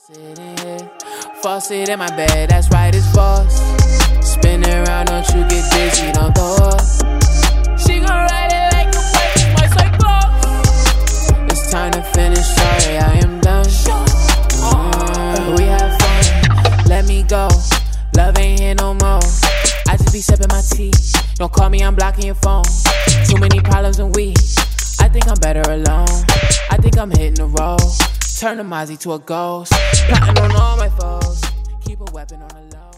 Sitting here, faucet in my bed, that's right, it's false. Spin around, don't you get dizzy, don't throw up. She gon' ride it like a bike, my cyclops. It's time to finish, sorry, I am done. We have fun, let me go. Love ain't here no more. I just be sipping my tea. Don't call me, I'm blocking your phone. Too many problems and I think I'm better alone. I think I'm hitting the road. Turn the Mozzie to a ghost. Plotting on all my foes. Keep a weapon on the low.